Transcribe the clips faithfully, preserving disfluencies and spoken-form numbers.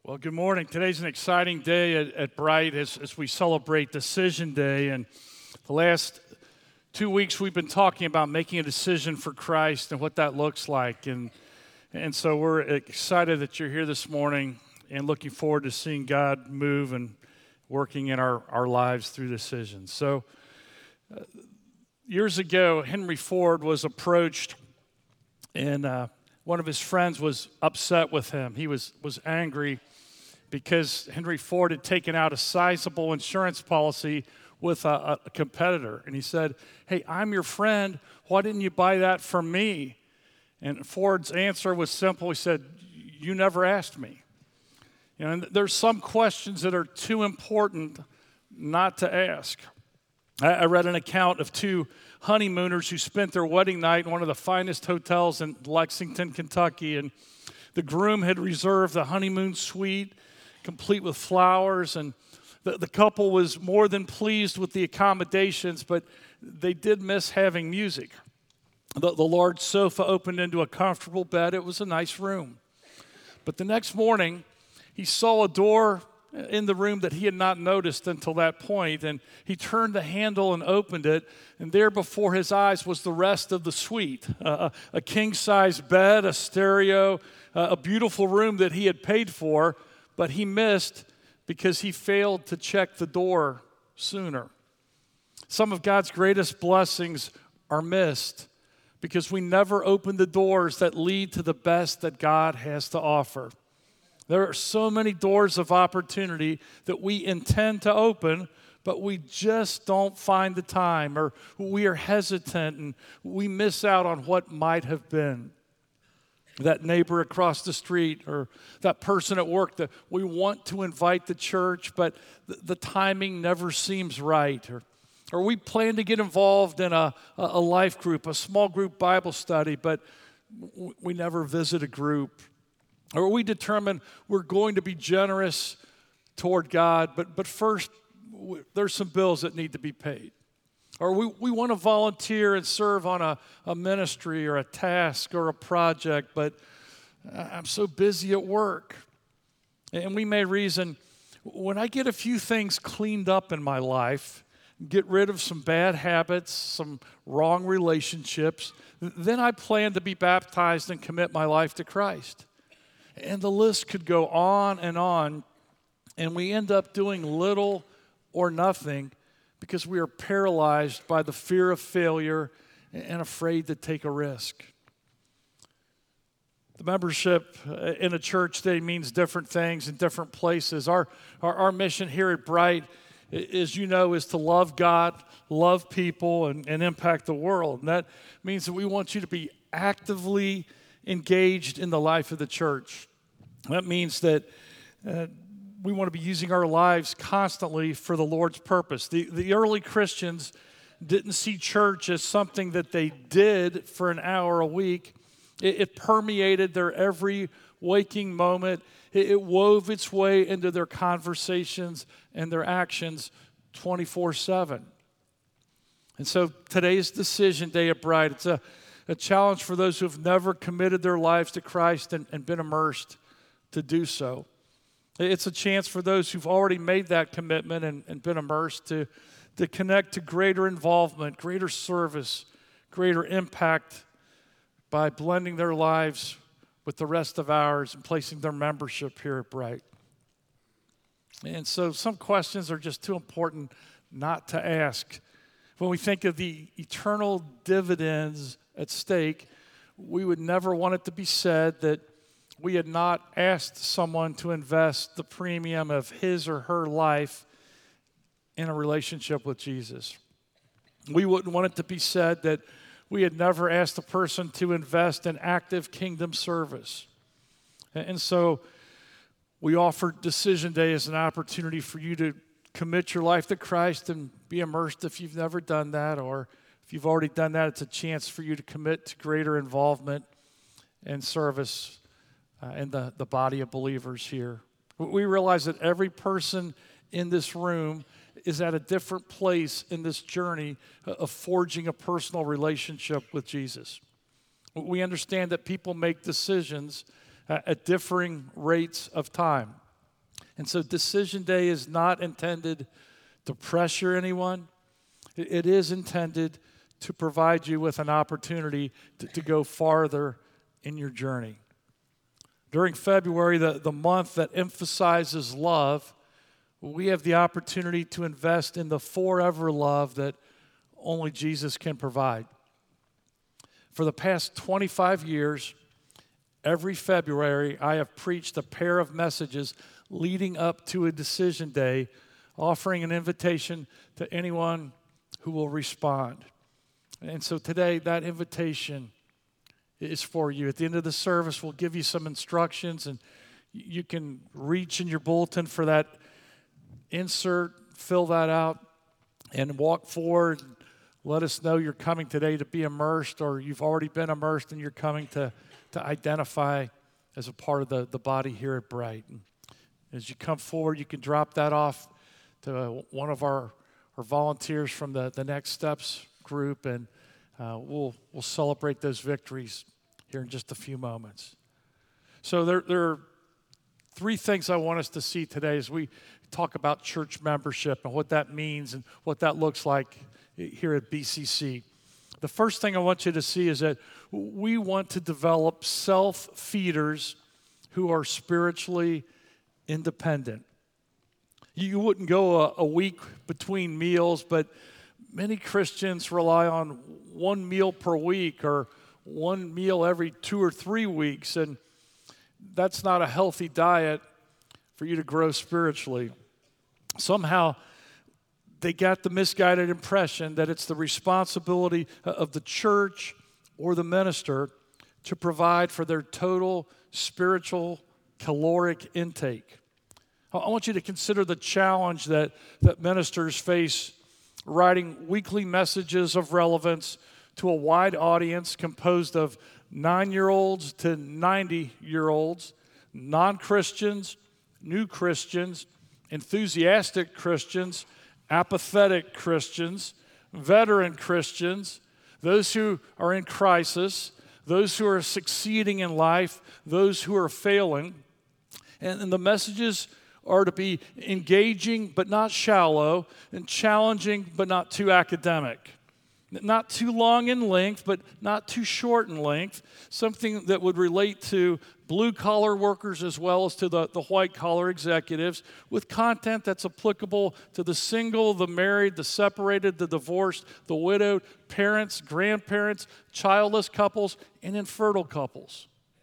Well, good morning. Today's an exciting day at, at Bright as, as we celebrate Decision Day. And the last two weeks we've been talking about making a decision for Christ and what that looks like. And, and so we're excited that you're here this morning and looking forward to seeing God move and working in our, our lives through decisions. So uh, years ago, Henry Ford was approached and uh, one of his friends was upset with him. He was, was angry because Henry Ford had taken out a sizable insurance policy with a, a competitor. And he said, "Hey, I'm your friend. Why didn't you buy that from me?" And Ford's answer was simple. He said, "You never asked me." You know, and there's some questions that are too important not to ask. I, I read an account of two honeymooners who spent their wedding night in one of the finest hotels in Lexington, Kentucky. And the groom had reserved the honeymoon suite, complete with flowers, and the, the couple was more than pleased with the accommodations, but they did miss having music. The, the large sofa opened into a comfortable bed. It was a nice room. But the next morning, he saw a door in the room that he had not noticed until that point, and he turned the handle and opened it, and there before his eyes was the rest of the suite, uh, a, a king-size bed, a stereo, uh, a beautiful room that he had paid for, but he missed because he failed to check the door sooner. Some of God's greatest blessings are missed because we never open the doors that lead to the best that God has to offer. There are so many doors of opportunity that we intend to open, but we just don't find the time, or we are hesitant and we miss out on what might have been. That neighbor across the street or that person at work that we want to invite to church, but the, the timing never seems right. Or, or we plan to get involved in a, a life group, a small group Bible study, but w- we never visit a group. Or we determine we're going to be generous toward God, but, but first w- there's some bills that need to be paid. Or we, we want to volunteer and serve on a, a ministry or a task or a project, but I'm so busy at work. And we may reason, when I get a few things cleaned up in my life, get rid of some bad habits, some wrong relationships, then I plan to be baptized and commit my life to Christ. And the list could go on and on, and we end up doing little or nothing because we are paralyzed by the fear of failure and afraid to take a risk. The membership in a church today means different things in different places. Our, our, our mission here at Bright, as you know, is to love God, love people, and, and impact the world. And that means that we want you to be actively engaged in the life of the church. That means that uh, we want to be using our lives constantly for the Lord's purpose. The, the early Christians didn't see church as something that they did for an hour a week. It, it permeated their every waking moment. It, it wove its way into their conversations and their actions twenty-four seven. And so today's Decision Day at Bright, it's a, a challenge for those who have never committed their lives to Christ and, and been immersed to do so. It's a chance for those who've already made that commitment and, and been immersed to, to connect to greater involvement, greater service, greater impact by blending their lives with the rest of ours and placing their membership here at Bright. And so some questions are just too important not to ask. When we think of the eternal dividends at stake, we would never want it to be said that we had not asked someone to invest the premium of his or her life in a relationship with Jesus. We wouldn't want it to be said that we had never asked a person to invest in active kingdom service. And so we offer Decision Day as an opportunity for you to commit your life to Christ and be immersed if you've never done that, or if you've already done that, it's a chance for you to commit to greater involvement and service Uh, in the, the body of believers here. We realize that every person in this room is at a different place in this journey of forging a personal relationship with Jesus. We understand that people make decisions at differing rates of time. And so Decision Day is not intended to pressure anyone. It, it is intended to provide you with an opportunity to, to go farther in your journey. During February, the, the month that emphasizes love, we have the opportunity to invest in the forever love that only Jesus can provide. For the past twenty-five years, every February, I have preached a pair of messages leading up to a decision day, offering an invitation to anyone who will respond. And so today, that invitation is for you. At the end of the service, we'll give you some instructions, and you can reach in your bulletin for that insert, fill that out, and walk forward. Let us know you're coming today to be immersed, or you've already been immersed and you're coming to, to identify as a part of the, the body here at Bright. And as you come forward, you can drop that off to one of our, our volunteers from the, the Next Steps group, and uh, we'll, we'll celebrate those victories here in just a few moments. So there, there are three things I want us to see today as we talk about church membership and what that means and what that looks like here at B C C. The first thing I want you to see is that we want to develop self-feeders who are spiritually independent. You wouldn't go a, a week between meals, but many Christians rely on one meal per week or one meal every two or three weeks, and that's not a healthy diet for you to grow spiritually. Somehow, they got the misguided impression that it's the responsibility of the church or the minister to provide for their total spiritual caloric intake. I want you to consider the challenge that, that ministers face writing weekly messages of relevance to a wide audience composed of nine-year-olds to ninety-year-olds, non-Christians, new Christians, enthusiastic Christians, apathetic Christians, veteran Christians, those who are in crisis, those who are succeeding in life, those who are failing. And, and the messages are to be engaging but not shallow, and challenging but not too academic. Not too long in length, but not too short in length. Something that would relate to blue-collar workers as well as to the, the white-collar executives, with content that's applicable to the single, the married, the separated, the divorced, the widowed, parents, grandparents, childless couples, and infertile couples.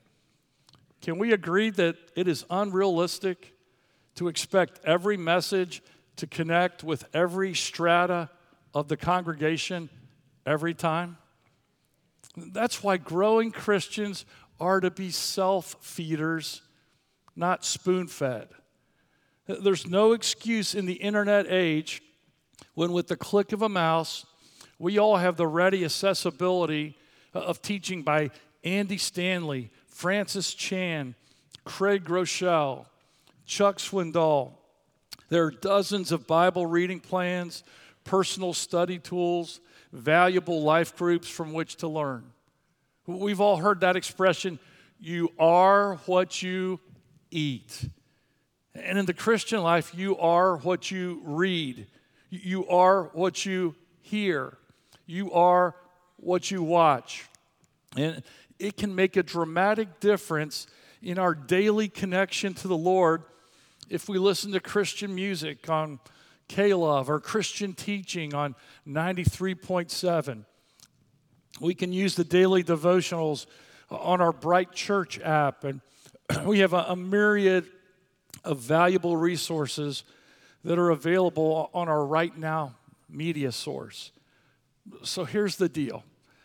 Can we agree that it is unrealistic to expect every message to connect with every strata of the congregation every time? That's why growing Christians are to be self-feeders, not spoon-fed. There's no excuse in the internet age when with the click of a mouse, we all have the ready accessibility of teaching by Andy Stanley, Francis Chan, Craig Groeschel, Chuck Swindoll. There are dozens of Bible reading plans, personal study tools, valuable life groups from which to learn. We've all heard that expression, you are what you eat. And in the Christian life, you are what you read. You are what you hear. You are what you watch. And it can make a dramatic difference in our daily connection to the Lord if we listen to Christian music on K-Love or Christian teaching on ninety-three point seven. We can use the daily devotionals on our Bright Church app, and we have a, a myriad of valuable resources that are available on our Right Now media source. So here's the deal.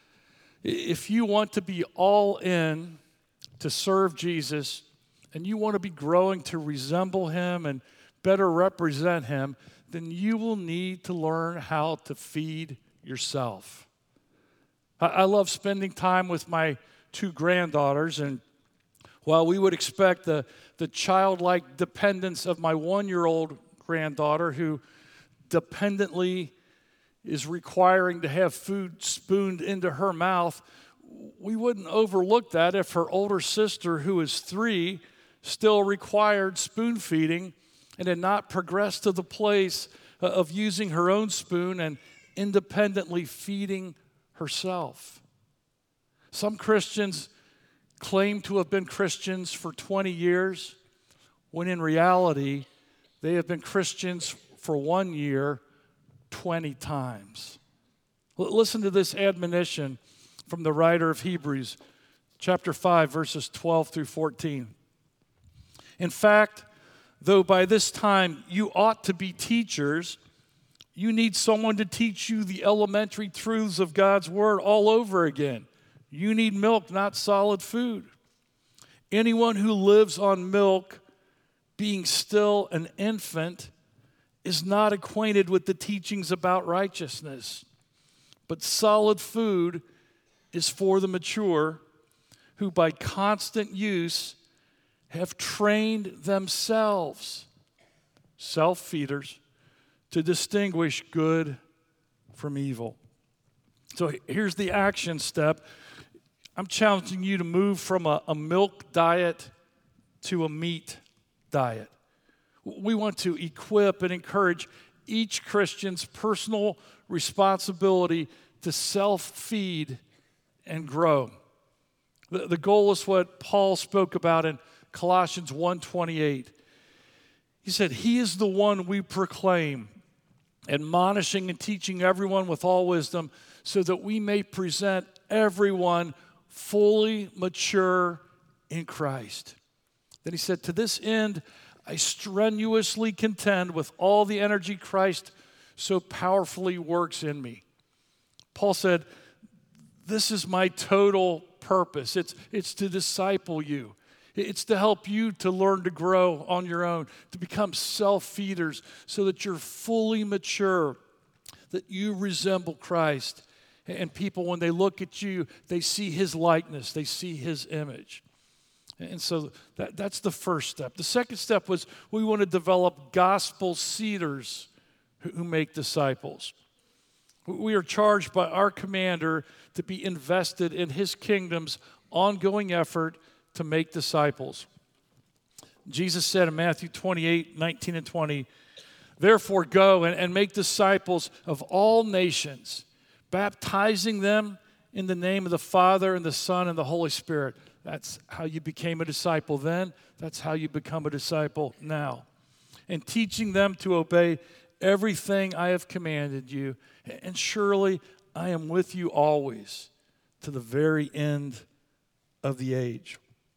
If you want to be all in to serve Jesus, and you want to be growing to resemble him and better represent him, then you will need to learn how to feed yourself. I, I love spending time with my two granddaughters, and while we would expect the, the childlike dependence of my one-year-old granddaughter who dependently is requiring to have food spooned into her mouth, we wouldn't overlook that if her older sister, who is three, still required spoon feeding and had not progressed to the place uh, of using her own spoon and independently feeding herself. Some Christians claim to have been Christians for twenty years, when in reality, they have been Christians for one year, twenty times. L- listen to this admonition from the writer of Hebrews, chapter five, verses twelve through fourteen. In fact, though by this time you ought to be teachers, you need someone to teach you the elementary truths of God's word all over again. You need milk, not solid food. Anyone who lives on milk, being still an infant, is not acquainted with the teachings about righteousness. But solid food is for the mature, who by constant use have trained themselves, self-feeders, to distinguish good from evil. So here's the action step. I'm challenging you to move from a, a milk diet to a meat diet. We want to equip and encourage each Christian's personal responsibility to self-feed and grow. The, the goal is what Paul spoke about in Colossians one twenty-eight. He said, "He is the one we proclaim, admonishing and teaching everyone with all wisdom, so that we may present everyone fully mature in Christ." Then he said, "To this end, I strenuously contend with all the energy Christ so powerfully works in me." Paul said, this is my total purpose. It's, it's to disciple you. It's to help you to learn to grow on your own, to become self-feeders so that you're fully mature, that you resemble Christ. And people, when they look at you, they see his likeness, they see his image. And so that, that's the first step. The second step was we want to develop gospel seeders who, who make disciples. We are charged by our commander to be invested in his kingdom's ongoing effort to make disciples. Jesus said in Matthew twenty-eight, nineteen and twenty, "Therefore go and, and make disciples of all nations, baptizing them in the name of the Father and the Son and the Holy Spirit." That's how you became a disciple then. That's how you become a disciple now. "And teaching them to obey everything I have commanded you. And surely I am with you always to the very end of the age."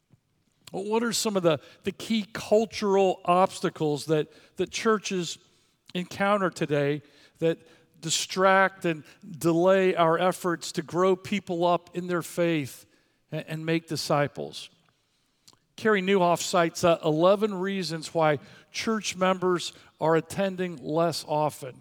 Well, what are some of the, the key cultural obstacles that, that churches encounter today that distract and delay our efforts to grow people up in their faith and, and make disciples? Carey Nieuwhof cites uh, eleven reasons why church members are attending less often.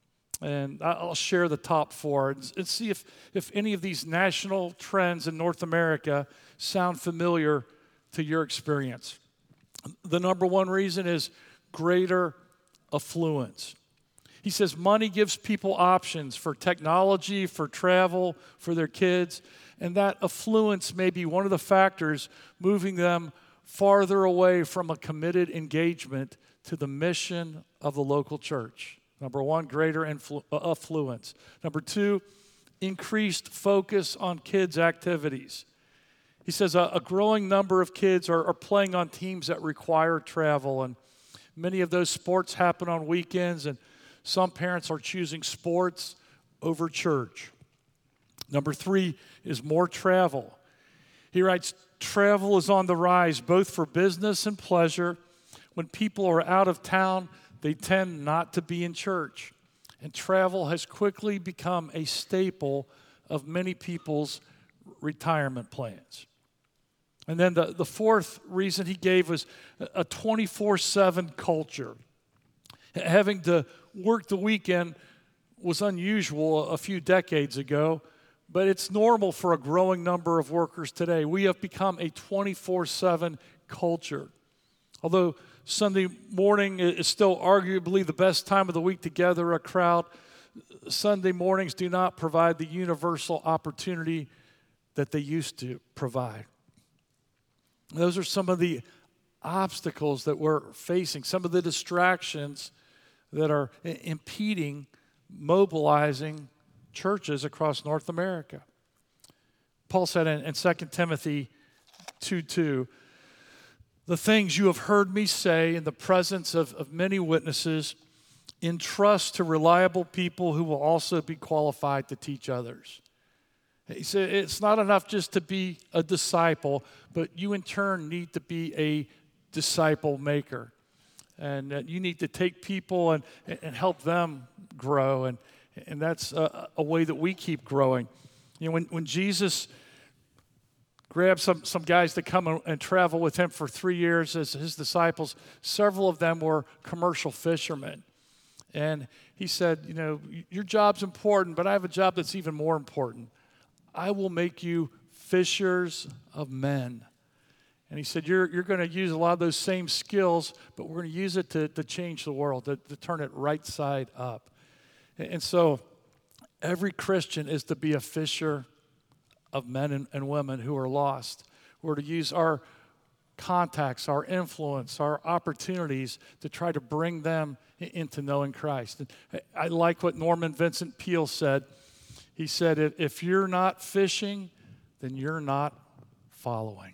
And I'll share the top four and, and see if, if any of these national trends in North America sound familiar to your experience. The number one reason is greater affluence. He says money gives people options for technology, for travel, for their kids, and that affluence may be one of the factors moving them farther away from a committed engagement to the mission of the local church. Number one, greater influ- affluence. Number two, increased focus on kids' activities. He says a, a growing number of kids are, are playing on teams that require travel, and many of those sports happen on weekends, and some parents are choosing sports over church. Number three is more travel. He writes, travel is on the rise, both for business and pleasure. When people are out of town, they tend not to be in church. And travel has quickly become a staple of many people's retirement plans. And then the, the fourth reason he gave was a twenty-four seven culture. Having to work the weekend was unusual a few decades ago, but it's normal for a growing number of workers today. We have become a twenty-four seven culture. Although Sunday morning is still arguably the best time of the week to gather a crowd, Sunday mornings do not provide the universal opportunity that they used to provide. Those are some of the obstacles that we're facing, some of the distractions that are I- impeding mobilizing churches across North America. Paul said in, in Second Timothy two two, the things you have heard me say in the presence of, of many witnesses, entrust to reliable people who will also be qualified to teach others. He said it's not enough just to be a disciple, but you in turn need to be a disciple maker. And uh, you need to take people and, and help them grow. And, and that's a, a way that we keep growing. You know, when, when Jesus grabbed some, some guys to come and, and travel with him for three years as his disciples, several of them were commercial fishermen. And he said, you know, your job's important, but I have a job that's even more important. I will make you fishers of men. And he said, you're, you're going to use a lot of those same skills, but we're going to use it to, to change the world, to, to turn it right side up. And, and so every Christian is to be a fisher of men and, and women who are lost. We're to use our contacts, our influence, our opportunities to try to bring them into knowing Christ. And I like what Norman Vincent Peale said. He said, if you're not fishing, then you're not following.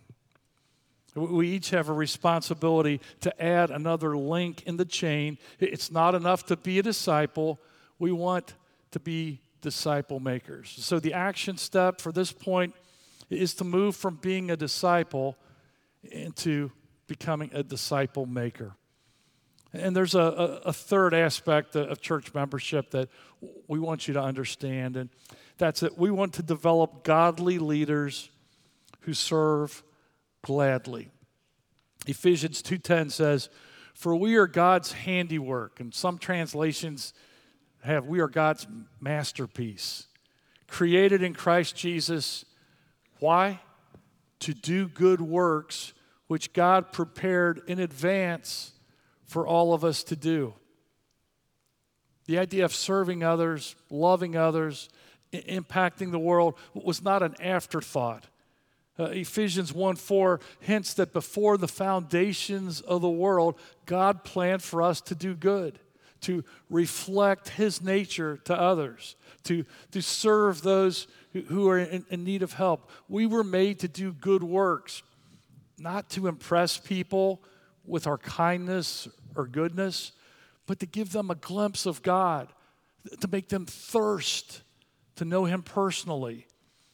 We each have a responsibility to add another link in the chain. It's not enough to be a disciple. We want to be disciple makers. So the action step for this point is to move from being a disciple into becoming a disciple maker. And there's a, a, a third aspect of church membership that we want you to understand, and that's that we want to develop godly leaders who serve gladly. Ephesians two ten says, for we are God's handiwork, and some translations have, we are God's masterpiece, created in Christ Jesus. Why? To do good works, which God prepared in advance for all of us to do. The idea of serving others, loving others, I- impacting the world was not an afterthought. Uh, Ephesians one four hints that before the foundations of the world, God planned for us to do good, to reflect his nature to others, to, to serve those who, who are in, in need of help. We were made to do good works, not to impress people with our kindness or goodness, but to give them a glimpse of God, to make them thirst to know him personally.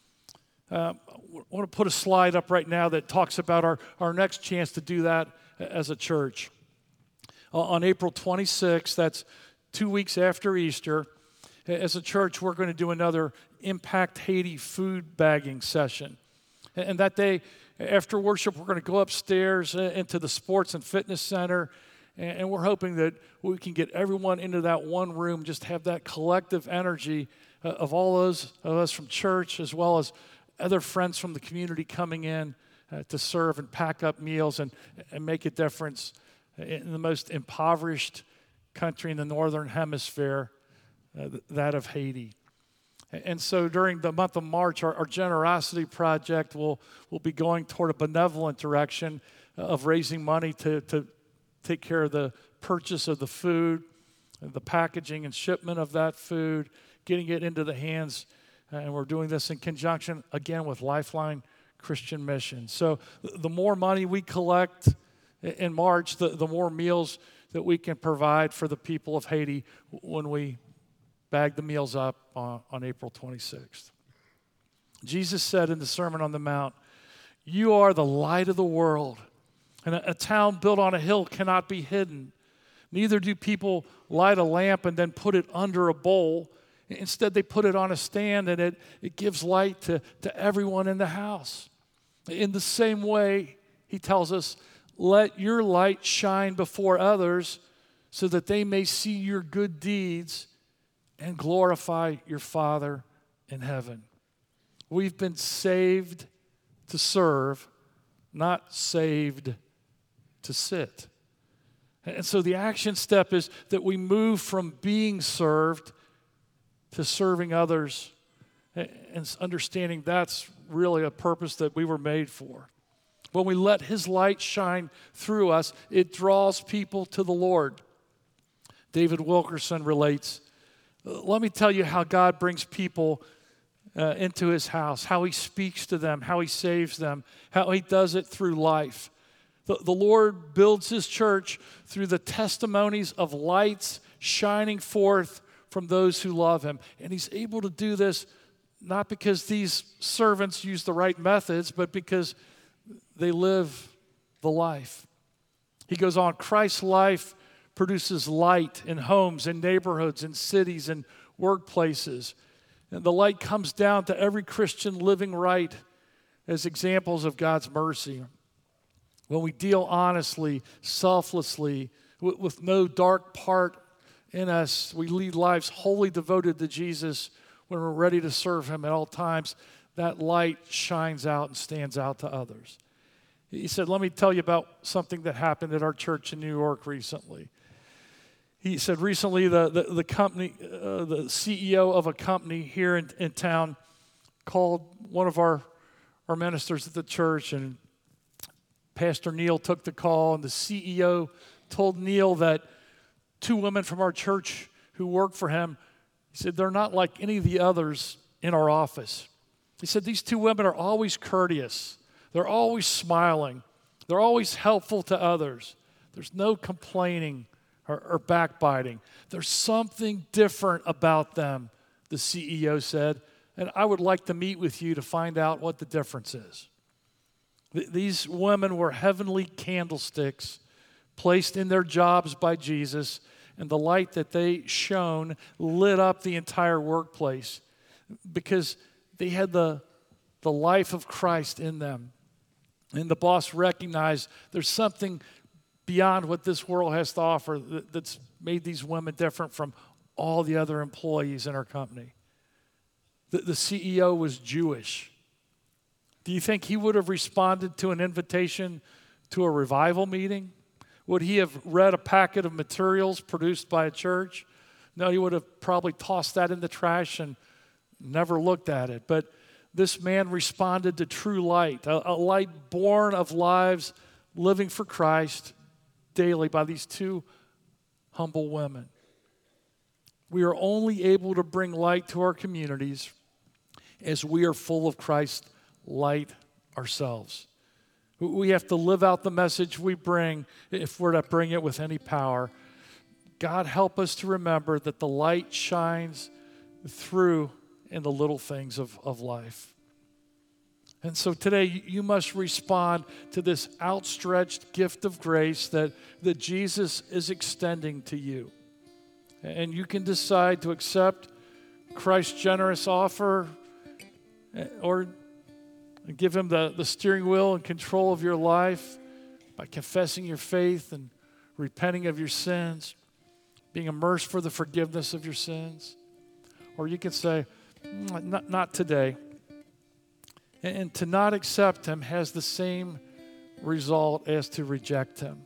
Uh, I want to put a slide up right now that talks about our, our next chance to do that as a church. Uh, on April twenty-sixth, that's two weeks after Easter, as a church, we're going to do another Impact Haiti food bagging session. And, and that day, after worship, we're going to go upstairs into the sports and fitness center, and, and we're hoping that we can get everyone into that one room, just have that collective energy uh, of all those of us from church as well as other friends from the community coming in uh, to serve and pack up meals and, and make a difference in the most impoverished country in the northern hemisphere, uh, that of Haiti. And so during the month of March, our, our generosity project will, will be going toward a benevolent direction of raising money to, to take care of the purchase of the food, the packaging and shipment of that food, getting it into the hands. And we're doing this in conjunction, again, with Lifeline Christian Mission. So the more money we collect in March, the, the more meals that we can provide for the people of Haiti when we bag the meals up on, on April twenty-sixth. Jesus said in the Sermon on the Mount, you are the light of the world, and a, a town built on a hill cannot be hidden. Neither do people light a lamp and then put it under a bowl. Instead, they put it on a stand, and it, it gives light to, to everyone in the house. In the same way, he tells us, let your light shine before others so that they may see your good deeds and glorify your Father in heaven. We've been saved to serve, not saved to sit. And so the action step is that we move from being served to serving others and understanding that's really a purpose that we were made for. When we let his light shine through us, it draws people to the Lord. David Wilkerson relates, let me tell you how God brings people uh, into his house, how he speaks to them, how he saves them, how he does it through life. The, the Lord builds his church through the testimonies of lights shining forth from those who love him. And he's able to do this not because these servants use the right methods, but because they live the life. He goes on, Christ's life produces light in homes, in neighborhoods, in cities, and workplaces. And the light comes down to every Christian living right as examples of God's mercy. When we deal honestly, selflessly, with, with no dark part in us, we lead lives wholly devoted to Jesus when we're ready to serve him at all times. That light shines out and stands out to others. He said, let me tell you about something that happened at our church in New York recently. He said recently the, the, the company, uh, the C E O of a company here in, in town called one of our, our ministers at the church, and Pastor Neil took the call, and the C E O told Neil that two women from our church who work for him, he said, they're not like any of the others in our office. He said, these two women are always courteous. They're always smiling. They're always helpful to others. There's no complaining or, or backbiting. There's something different about them, the C E O said, and I would like to meet with you to find out what the difference is. Th- these women were heavenly candlesticks placed in their jobs by Jesus, and the light that they shone lit up the entire workplace because they had the, the life of Christ in them. And the boss recognized there's something beyond what this world has to offer that, that's made these women different from all the other employees in our company. The, the C E O was Jewish. Do you think he would have responded to an invitation to a revival meeting? Would he have read a packet of materials produced by a church? No, he would have probably tossed that in the trash and never looked at it. But this man responded to true light, a, a light born of lives living for Christ daily by these two humble women. We are only able to bring light to our communities as we are full of Christ's light ourselves. We have to live out the message we bring if we're to bring it with any power. God, help us to remember that the light shines through in the little things of, of life. And so today you must respond to this outstretched gift of grace that, that Jesus is extending to you. And you can decide to accept Christ's generous offer or give him the, the steering wheel and control of your life by confessing your faith and repenting of your sins, being immersed for the forgiveness of your sins. Or you can say, not, not today. And, and to not accept him has the same result as to reject him.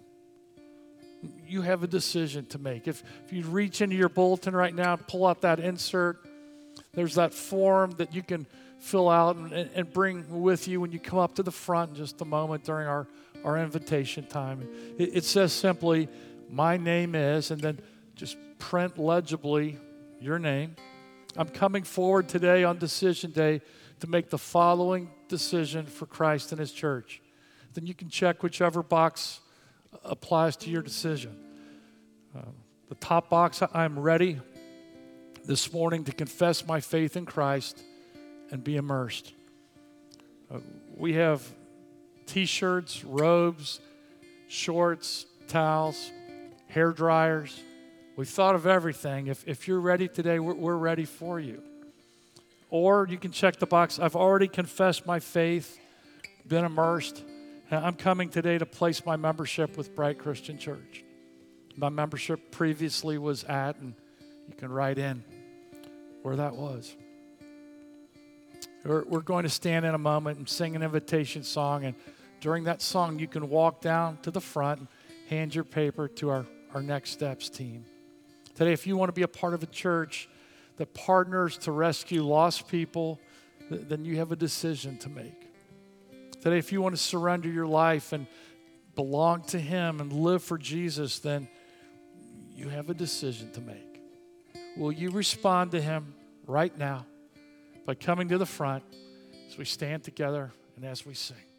You have a decision to make. If, if you reach into your bulletin right now and pull out that insert, there's that form that you can fill out and, and bring with you when you come up to the front in just a moment during our, our invitation time. It, it says simply, my name is, and then just print legibly your name. I'm coming forward today on decision day to make the following decision for Christ and his church. Then you can check whichever box applies to your decision. Uh, the top box, I'm ready this morning to confess my faith in Christ and be immersed. Uh, we have t-shirts, robes, shorts, towels, hair dryers. We've thought of everything. If, if you're ready today, we're, we're ready for you. Or you can check the box, I've already confessed my faith, been immersed, and I'm coming today to place my membership with Bright Christian Church. My membership previously was at, and you can write in where that was. We're, we're going to stand in a moment and sing an invitation song, and during that song, you can walk down to the front and hand your paper to our, our Next Steps team. Today, if you want to be a part of a church that partners to rescue lost people, th- then you have a decision to make. Today, if you want to surrender your life and belong to Him and live for Jesus, then you have a decision to make. Will you respond to Him right now by coming to the front as we stand together and as we sing?